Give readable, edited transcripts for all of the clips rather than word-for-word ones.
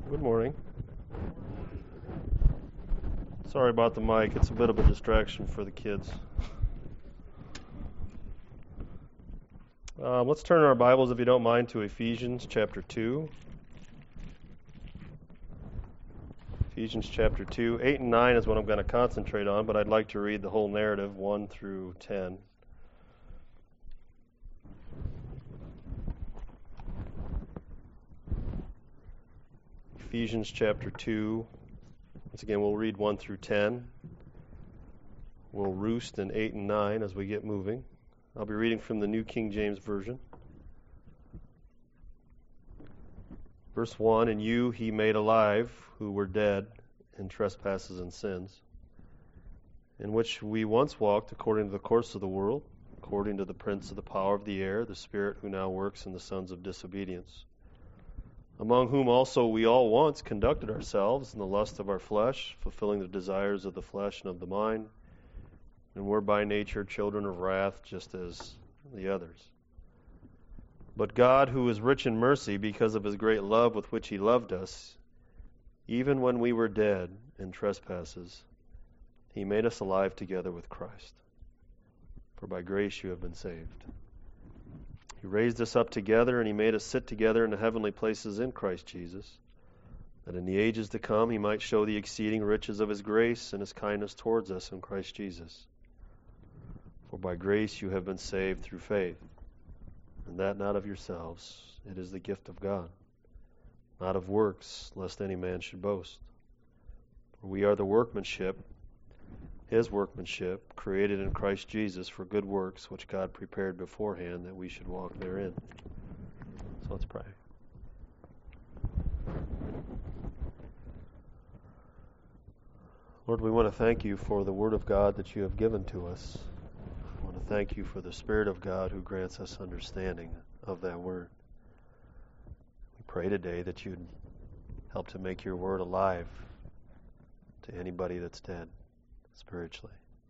Good morning. Sorry about the mic. It's a bit of a distraction for the kids. Let's turn our Bibles, if you don't mind, to Ephesians chapter 2. Ephesians chapter 2. 8 and 9 is what I'm going to concentrate on, but I'd like to read the whole narrative, 1 through 10. Ephesians chapter 2. Once again, we'll read 1 through 10. We'll roost in 8 and 9 as we get moving. I'll be reading from the New King James Version. Verse 1, "And you he made alive, who were dead in trespasses and sins, in which we once walked according to the course of the world, according to the prince of the power of the air, the spirit who now works in the sons of disobedience, among whom also we all once conducted ourselves in the lust of our flesh, fulfilling the desires of the flesh and of the mind, and were by nature children of wrath, just as the others. But God, who is rich in mercy, because of his great love with which he loved us, even when we were dead in trespasses, he made us alive together with Christ. For by grace you have been saved. He raised us up together, and he made us sit together in the heavenly places in Christ Jesus, that in the ages to come he might show the exceeding riches of his grace and his kindness towards us in Christ Jesus. For by grace you have been saved through faith, and that not of yourselves, it is the gift of God, not of works, lest any man should boast. For we are the workmanship, his workmanship, created in Christ Jesus for good works, which God prepared beforehand that we should walk therein." So let's pray. Lord, we want to thank you for the Word of God that you have given to us. I want to thank you for the Spirit of God who grants us understanding of that Word. We pray today that you'd help to make your Word alive to anybody that's dead spiritually.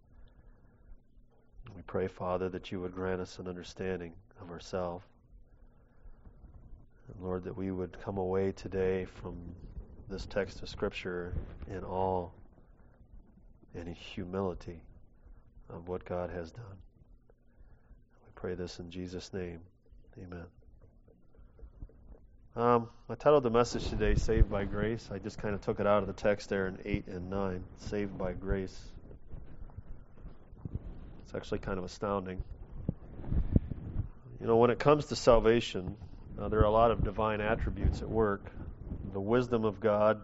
We pray, Father, that you would grant us an understanding of ourselves. And Lord, that we would come away today from this text of Scripture in awe and in humility of what God has done. We pray this in Jesus' name. Amen. I titled the message today, Saved by Grace. I just kind of took it out of the text there in 8 and 9. Saved by grace. It's actually kind of astounding. You know, when it comes to salvation, there are a lot of divine attributes at work. The wisdom of God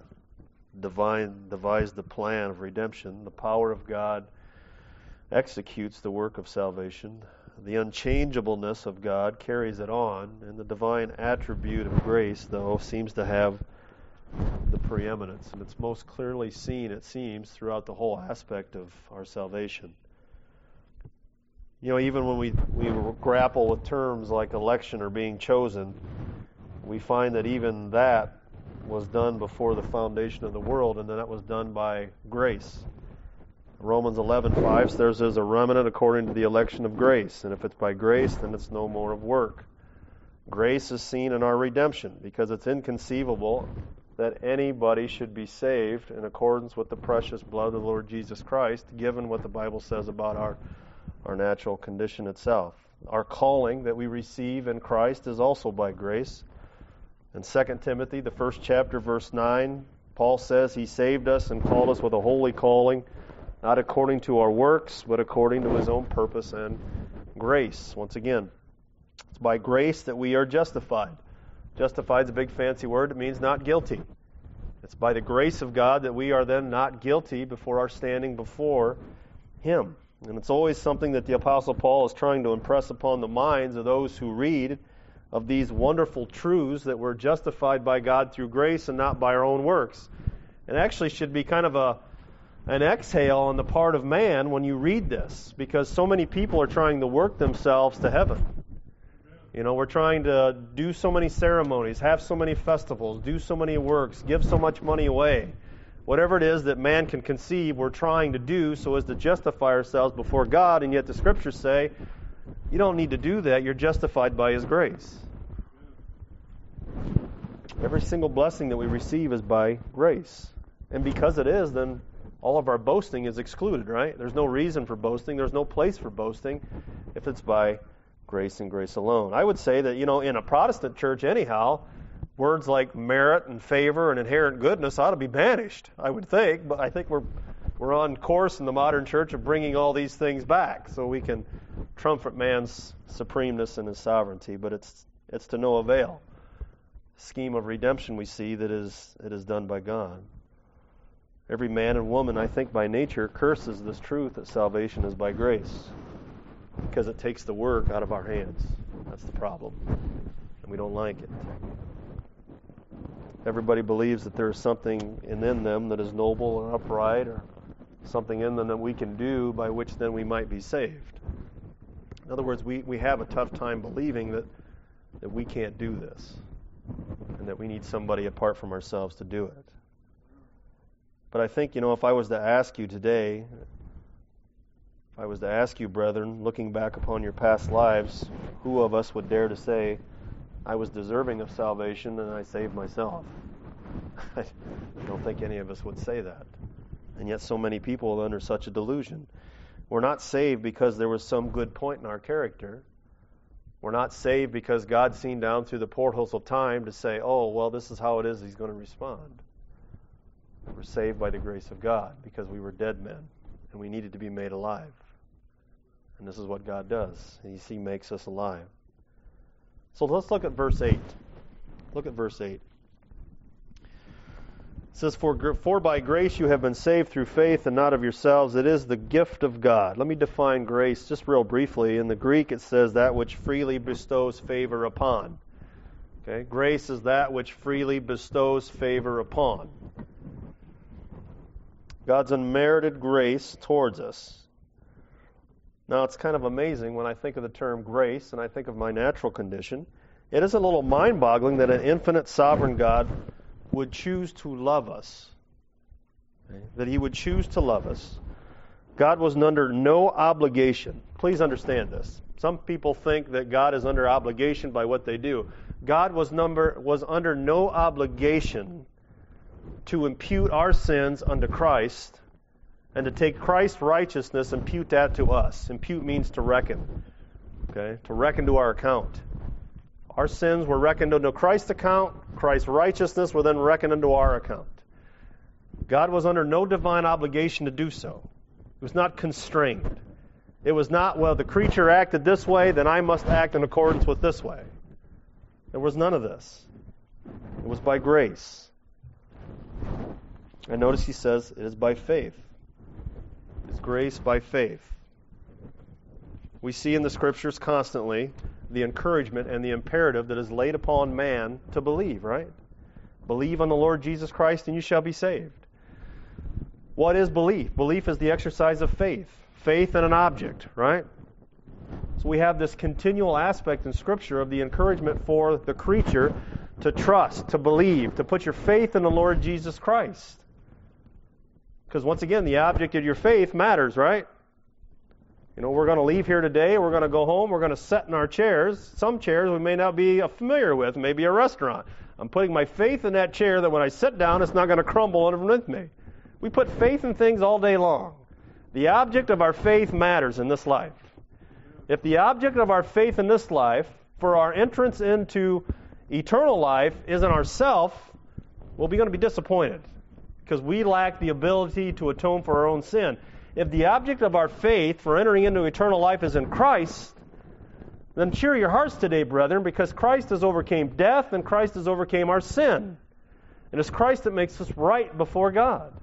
devised the plan of redemption. The power of God executes the work of salvation. The unchangeableness of God carries it on, and the divine attribute of grace, though, seems to have the preeminence. And it's most clearly seen, it seems, throughout the whole aspect of our salvation. You know, even when we grapple with terms like election or being chosen, we find that even that was done before the foundation of the world, and that was done by grace. Romans 11:5 says there's a remnant according to the election of grace, and if it's by grace, then it's no more of work. Grace is seen in our redemption, because it's inconceivable that anybody should be saved in accordance with the precious blood of the Lord Jesus Christ, given what the Bible says about our natural condition itself. Our calling that we receive in Christ is also by grace. In 2 Timothy, the first chapter, verse 9, Paul says he saved us and called us with a holy calling, not according to our works, but according to his own purpose and grace. Once again, it's by grace that we are justified. Justified is a big fancy word. It means not guilty. It's by the grace of God that we are then not guilty before our standing before him. And it's always something that the Apostle Paul is trying to impress upon the minds of those who read of these wonderful truths that we're justified by God through grace and not by our own works. It actually should be kind of an exhale on the part of man when you read this, because so many people are trying to work themselves to heaven. You know, we're trying to do so many ceremonies, have so many festivals, do so many works, give so much money away. Whatever it is that man can conceive, we're trying to do so as to justify ourselves before God, and yet the Scriptures say, you don't need to do that, you're justified by his grace. Every single blessing that we receive is by grace. And because it is, then all of our boasting is excluded, right? There's no reason for boasting. There's no place for boasting if it's by grace and grace alone. I would say that, in a Protestant church anyhow, words like merit and favor and inherent goodness ought to be banished, I would think. But I think we're on course in the modern church of bringing all these things back so we can trumpet man's supremeness and his sovereignty. But it's to no avail. Scheme of redemption we see that it is done by God. Every man and woman, I think by nature, curses this truth that salvation is by grace because it takes the work out of our hands. That's the problem. And we don't like it. Everybody believes that there is something in them that is noble and upright, or something in them that we can do by which then we might be saved. In other words, we have a tough time believing that we can't do this and that we need somebody apart from ourselves to do it. But I think, if I was to ask you today, if I was to ask you, brethren, looking back upon your past lives, who of us would dare to say, I was deserving of salvation and I saved myself? I don't think any of us would say that. And yet so many people are under such a delusion. We're not saved because there was some good point in our character. We're not saved because God's seen down through the portholes of time to say, oh, well, this is how it is He's going to respond. We're saved by the grace of God because we were dead men and we needed to be made alive. And this is what God does. He makes us alive. So let's look at verse 8. Look at verse 8. It says, For by grace you have been saved through faith, and not of yourselves. It is the gift of God. Let me define grace just real briefly. In the Greek it says that which freely bestows favor upon. Okay? Grace is that which freely bestows favor upon. God's unmerited grace towards us. Now, it's kind of amazing when I think of the term grace and I think of my natural condition. It is a little mind-boggling that an infinite sovereign God would choose to love us. Okay? That He would choose to love us. God was under no obligation. Please understand this. Some people think that God is under obligation by what they do. God was under no obligation to impute our sins unto Christ and to take Christ's righteousness and impute that to us. Impute means to reckon. Okay? To reckon to our account. Our sins were reckoned unto Christ's account. Christ's righteousness were then reckoned unto our account. God was under no divine obligation to do so. It was not constrained. It was not, well, the creature acted this way, then I must act in accordance with this way. There was none of this. It was by grace. And notice he says it is by faith. It's grace by faith. We see in the Scriptures constantly the encouragement and the imperative that is laid upon man to believe, right? Believe on the Lord Jesus Christ and you shall be saved. What is belief? Belief is the exercise of faith. Faith in an object, right? So we have this continual aspect in Scripture of the encouragement for the creature to trust, to believe, to put your faith in the Lord Jesus Christ. Because once again, the object of your faith matters, right? We're going to leave here today, we're going to go home, we're going to sit in our chairs. Some chairs we may not be familiar with, maybe a restaurant. I'm putting my faith in that chair that when I sit down, it's not going to crumble underneath me. We put faith in things all day long. The object of our faith matters in this life. If the object of our faith in this life, for our entrance into eternal life, isn't ourself, we're going to be disappointed because we lack the ability to atone for our own sin. If the object of our faith for entering into eternal life is in Christ, then cheer your hearts today, brethren, because Christ has overcame death and Christ has overcame our sin. And it's Christ that makes us right before God.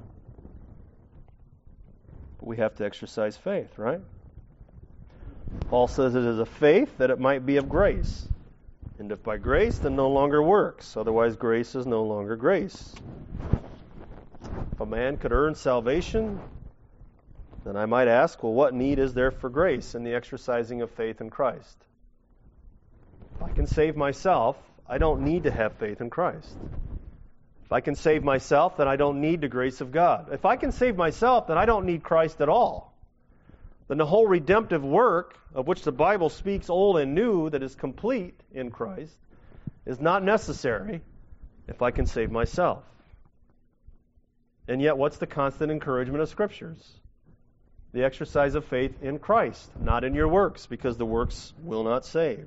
But we have to exercise faith, right? Paul says it is a faith that it might be of grace. And if by grace, then no longer works. Otherwise, grace is no longer grace. If a man could earn salvation, then I might ask, well, what need is there for grace in the exercising of faith in Christ? If I can save myself, I don't need to have faith in Christ. If I can save myself, then I don't need the grace of God. If I can save myself, then I don't need Christ at all. Then the whole redemptive work, of which the Bible speaks old and new, that is complete in Christ, is not necessary if I can save myself. And yet, what's the constant encouragement of Scriptures? The exercise of faith in Christ, not in your works, because the works will not save.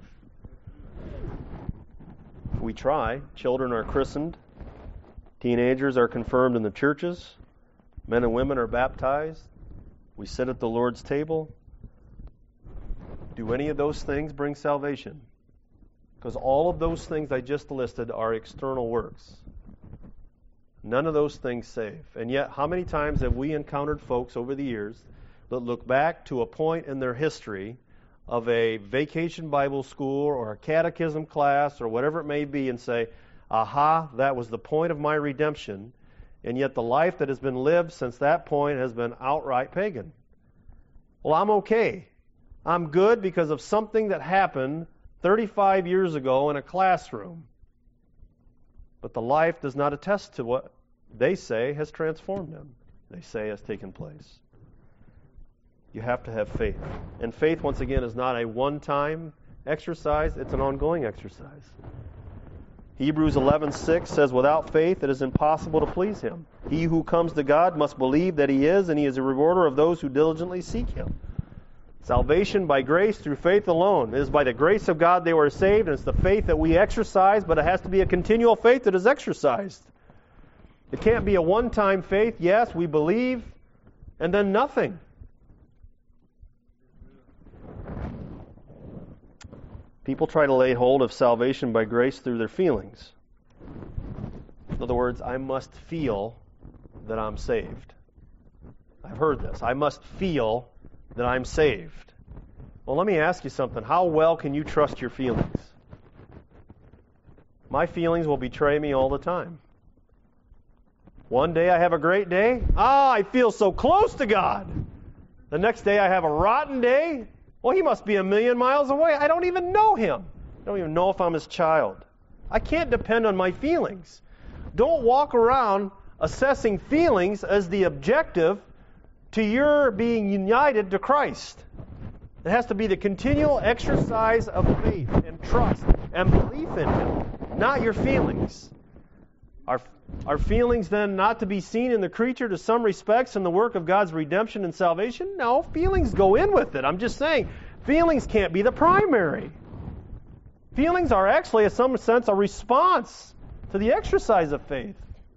We try. Children are christened. Teenagers are confirmed in the churches. Men and women are baptized. We sit at the Lord's table. Do any of those things bring salvation? Because all of those things I just listed are external works. None of those things save. And yet, how many times have we encountered folks over the years that look back to a point in their history of a vacation Bible school or a catechism class or whatever it may be and say, aha, that was the point of my redemption, and yet the life that has been lived since that point has been outright pagan. Well, I'm okay. I'm good because of something that happened 35 years ago in a classroom. But the life does not attest to what they say has transformed them. They say has taken place. You have to have faith. And faith, once again, is not a one-time exercise. It's an ongoing exercise. Hebrews 11:6 says, without faith it is impossible to please Him. He who comes to God must believe that He is, and He is a rewarder of those who diligently seek Him. Salvation by grace through faith alone. It is by the grace of God they were saved, and it's the faith that we exercise, but it has to be a continual faith that is exercised. It can't be a one-time faith. Yes, we believe, and then nothing. People try to lay hold of salvation by grace through their feelings. In other words, I must feel that I'm saved. I've heard this. I must feel that I'm saved. Well, let me ask you something. How well can you trust your feelings? My feelings will betray me all the time. One day I have a great day. I feel so close to God. The next day I have a rotten day. Well, He must be a million miles away. I don't even know Him. I don't even know if I'm His child. I can't depend on my feelings. Don't walk around assessing feelings as the objective to your being united to Christ. It has to be the continual exercise of faith and trust and belief in Him, not your feelings. Are feelings then not to be seen in the creature to some respects in the work of God's redemption and salvation? No, feelings go in with it. I'm just saying, feelings can't be the primary. Feelings are actually, in some sense, a response to the exercise of faith.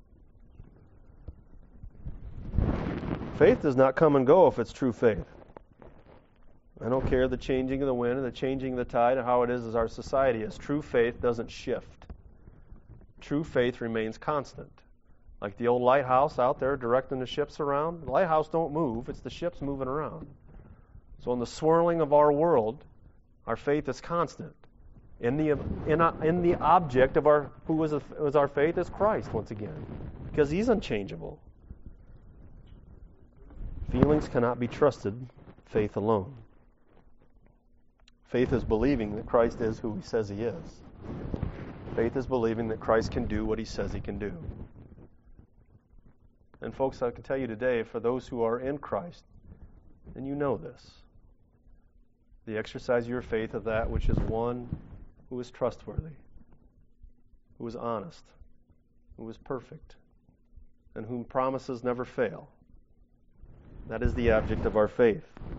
Faith does not come and go if it's true faith. I don't care the changing of the wind and the changing of the tide and how it is as our society is. True faith doesn't shift. True faith remains constant. Like the old lighthouse out there directing the ships around. The lighthouse don't move, it's the ships moving around. So in the swirling of our world, our faith is constant. In the object of who is our faith is Christ, once again. Because He's unchangeable. Feelings cannot be trusted, faith alone. Faith is believing that Christ is who He says He is. Faith is believing that Christ can do what He says He can do. And folks, I can tell you today, for those who are in Christ, and you know this, the exercise of your faith of that which is one who is trustworthy, who is honest, who is perfect, and whom promises never fail. That is the object of our faith.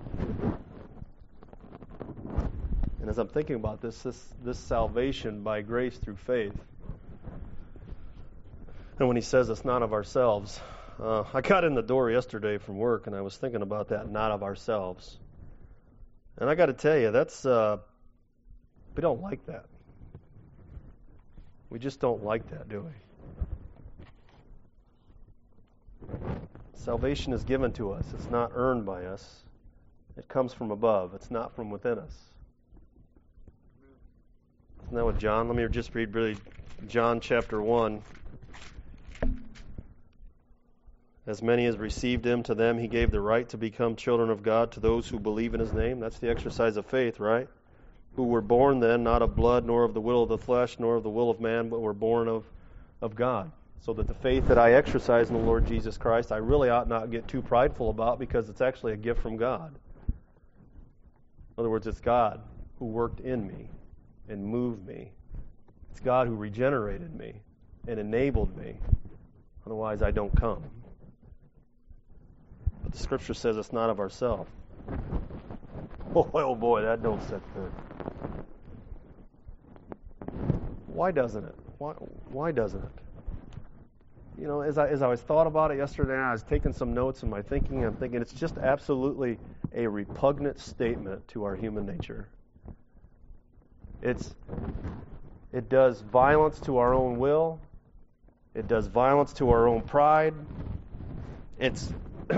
And as I'm thinking about this salvation by grace through faith, and when He says it's not of ourselves, I got in the door yesterday from work and I was thinking about that, not of ourselves. And I got to tell you, we don't like that. We just don't like that, do we? Salvation is given to us. It's not earned by us. It comes from above. It's not from within us. Isn't that what John? Let me just read really John chapter 1. As many as received Him, to them He gave the right to become children of God, to those who believe in His name. That's the exercise of faith, right? Who were born then, not of blood, nor of the will of the flesh, nor of the will of man, but were born of God. So that the faith that I exercise in the Lord Jesus Christ, I really ought not get too prideful about, because it's actually a gift from God. In other words, it's God who worked in me and moved me. It's God who regenerated me. and enabled me. Otherwise, I don't come. But the Scripture says it's not of ourselves. Boy, oh boy, that don't sit good. Why doesn't it? Why doesn't it? You know, as I was thought about it yesterday, and I was taking some notes in my thinking, I'm thinking it's just absolutely a repugnant statement to our human nature. It does violence to our own will. It does violence to our own pride. It's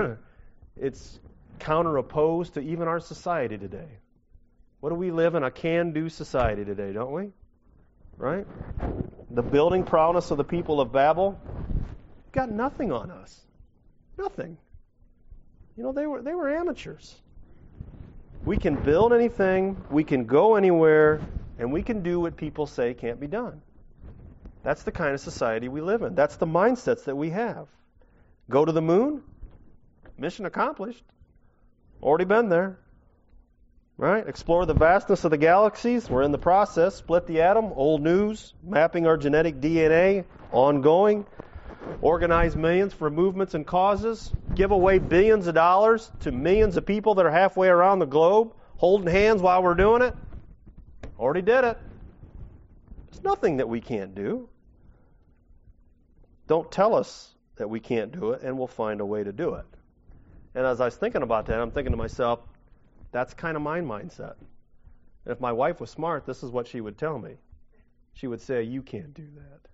counter-opposed to even our society today. What do we live in? A can-do society today, don't we? Right? The building prowess of the people of Babel got nothing on us. Nothing. You know, they were amateurs. We can build anything, we can go anywhere, and we can do what people say can't be done. That's the kind of society we live in. That's the mindsets that we have. Go to the moon? Mission accomplished. Already been there. Right? Explore the vastness of the galaxies. We're in the process. Split the atom. Old news. Mapping our genetic DNA. Ongoing. Organize millions for movements and causes. Give away billions of dollars to millions of people that are halfway around the globe. Holding hands while we're doing it. Already did it. There's nothing that we can't do. Don't tell us that we can't do it, and we'll find a way to do it. And as I was thinking about that, I'm thinking to myself, that's kind of my mindset. And if my wife was smart, this is what she would tell me. She would say, you can't do that.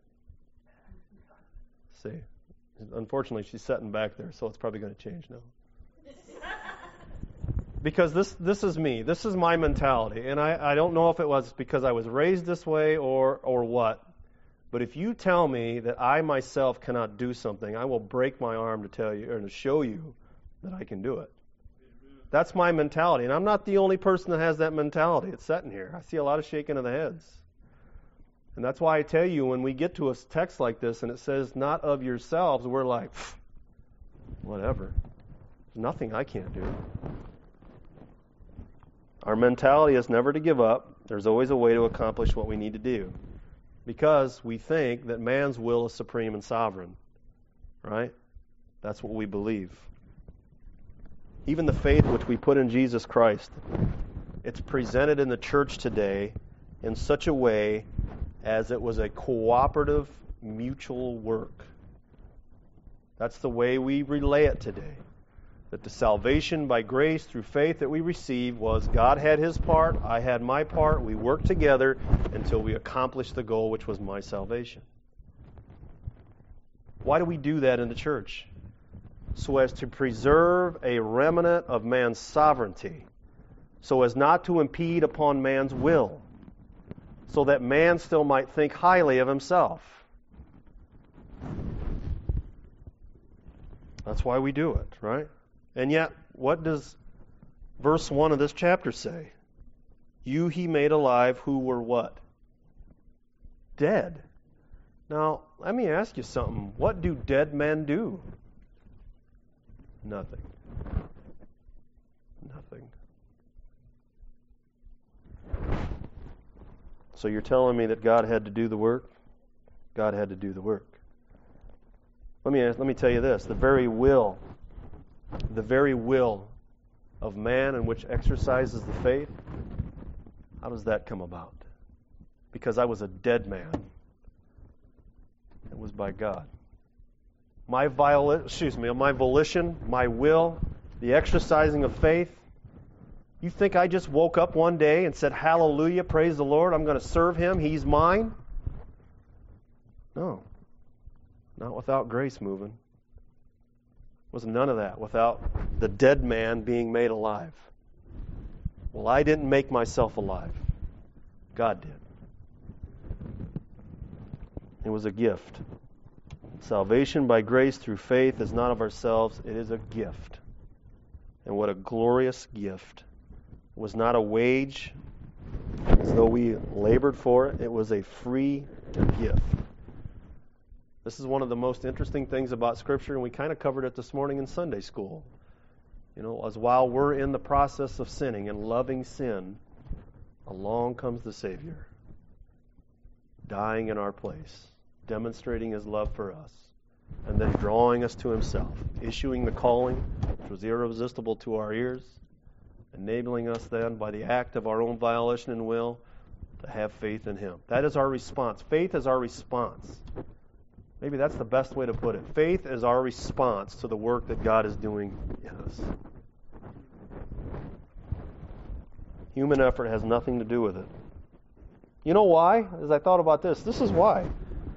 See, unfortunately, she's sitting back there, so it's probably going to change now. Because this is me. This is my mentality. And I don't know if it was because I was raised this way or what. But if you tell me that I myself cannot do something, I will break my arm to tell you or to show you that I can do it. That's my mentality. And I'm not the only person that has that mentality. It's sitting here. I see a lot of shaking of the heads. And that's why I tell you, when we get to a text like this and it says, not of yourselves, we're like, whatever. There's nothing I can't do. Our mentality is never to give up. There's always a way to accomplish what we need to do. Because we think that man's will is supreme and sovereign. Right? That's what we believe. Even the faith which we put in Jesus Christ, it's presented in the church today in such a way as it was a cooperative, mutual work. That's the way we relay it today. That the salvation by grace through faith that we received was God had His part, I had my part, we worked together until we accomplished the goal, which was my salvation. Why do we do that in the church? So as to preserve a remnant of man's sovereignty, so as not to impede upon man's will, so that man still might think highly of himself. That's why we do it, right? And yet, what does verse 1 of this chapter say? You He made alive who were what? Dead. Now, let me ask you something. What do dead men do? Nothing. Nothing. So you're telling me that God had to do the work? God had to do the work. Let me tell you this. The very will of man in which exercises the faith, how does that come about? Because I was a dead man. It was by God. My volition, my will, the exercising of faith. You think I just woke up one day and said, hallelujah, praise the Lord, I'm going to serve Him, He's mine? No. Not without grace moving. Was none of that without the dead man being made alive. Well, I didn't make myself alive. God did. It was a gift. Salvation by grace through faith is not of ourselves, it is a gift. And what a glorious gift. It was not a wage, as though we labored for it. It was a free gift. This is one of the most interesting things about Scripture, and we kind of covered it this morning in Sunday school. You know, as while we're in the process of sinning and loving sin, along comes the Savior, dying in our place. demonstrating His love for us, and then drawing us to Himself, issuing the calling, which was irresistible to our ears, enabling us then by the act of our own volition and will to have faith in Him. That is our response. Faith is our response. Maybe that's the best way to put it. Faith is our response to the work that God is doing in us. Human effort has nothing to do with it. You know why? As I thought about this is why.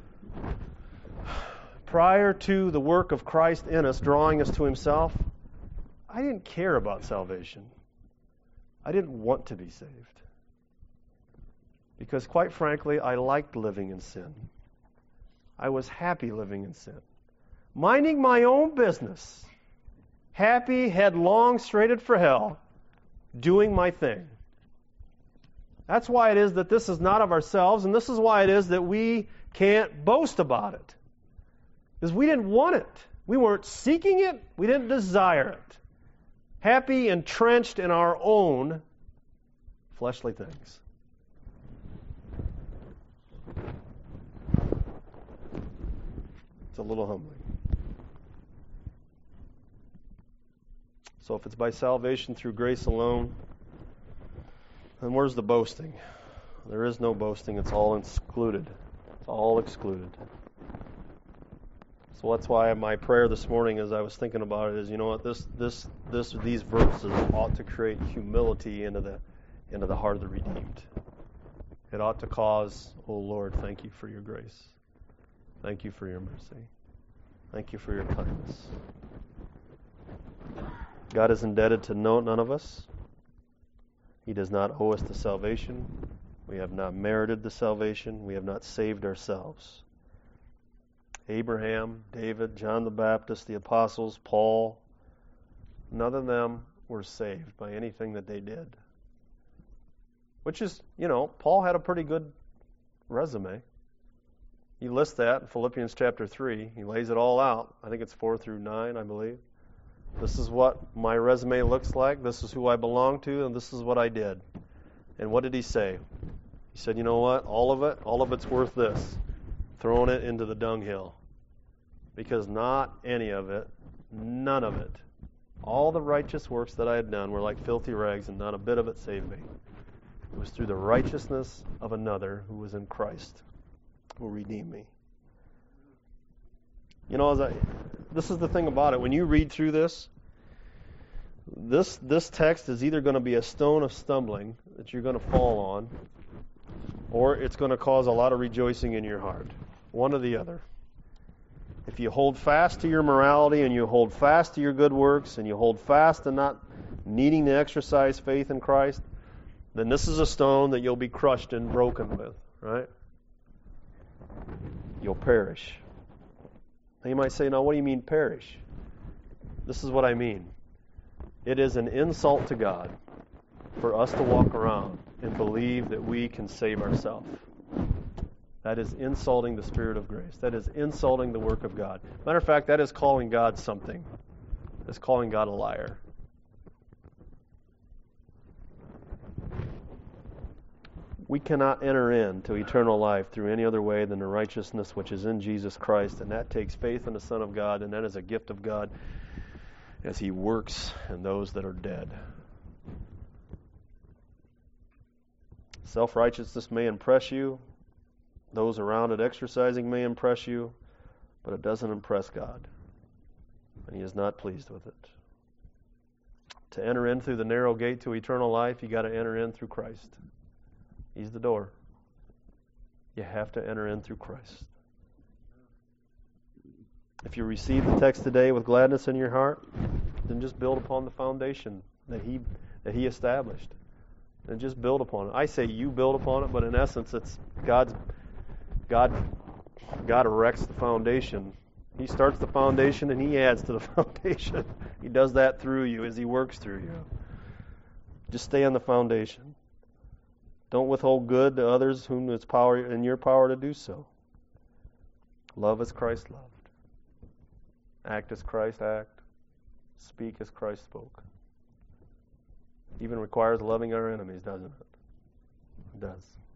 Prior to the work of Christ in us, drawing us to Himself, I didn't care about salvation. I didn't want to be saved. Because quite frankly, I liked living in sin. I was happy living in sin. Minding my own business. Happy, headlong, straighted for hell, doing my thing. That's why it is that this is not of ourselves, and this is why it is that we can't boast about it. Because we didn't want it. We weren't seeking it. We didn't desire it. Happy, entrenched in our own fleshly things. It's a little humbling. So if it's by salvation through grace alone, then where's the boasting? There is no boasting. It's all excluded. It's all excluded. So that's why my prayer this morning, as I was thinking about it, is, you know what, these verses ought to create humility into the heart of the redeemed. It ought to cause, oh Lord, thank you for your grace. Thank you for your mercy. Thank you for your kindness. God is indebted to none of us. He does not owe us the salvation. We have not merited the salvation. We have not saved ourselves. Abraham, David, John the Baptist, the apostles, Paul, none of them were saved by anything that they did. Which is, Paul had a pretty good resume. He lists that in Philippians chapter 3. He lays it all out. I think it's 4 through 9, I believe. This is what my resume looks like. This is who I belong to, and this is what I did. And what did he say? He said, you know what? All of it's worth this. Throwing it into the dunghill. Because not any of it, none of it, all the righteous works that I had done were like filthy rags, and not a bit of it saved me. It was through the righteousness of another who was in Christ who redeemed me. This is the thing about it. When you read through this text is either going to be a stone of stumbling that you're going to fall on, or it's going to cause a lot of rejoicing in your heart. One or the other. If you hold fast to your morality and you hold fast to your good works and you hold fast to not needing to exercise faith in Christ, then this is a stone that you'll be crushed and broken with, right? You'll perish. Now you might say, now what do you mean perish? This is what I mean. It is an insult to God for us to walk around and believe that we can save ourselves. That is insulting the Spirit of grace. That is insulting the work of God. Matter of fact, that is calling God something. It's calling God a liar. We cannot enter into eternal life through any other way than the righteousness which is in Jesus Christ, and that takes faith in the Son of God, and that is a gift of God as He works in those that are dead. Self-righteousness may impress you. Those around it exercising may impress you, but it doesn't impress God, and He is not pleased with it. To enter in through the narrow gate to eternal life, you got to enter in through Christ. He's the door. You have to enter in through Christ. If you receive the text today with gladness in your heart, then just build upon the foundation that He established. And just build upon it. I say you build upon it, but in essence it's God erects the foundation. He starts the foundation and He adds to the foundation. He does that through you as He works through you. Just stay on the foundation. Don't withhold good to others whom it's power in your power to do so. Love as Christ loved. Act as Christ acted. Speak as Christ spoke. Even requires loving our enemies, doesn't it? It does.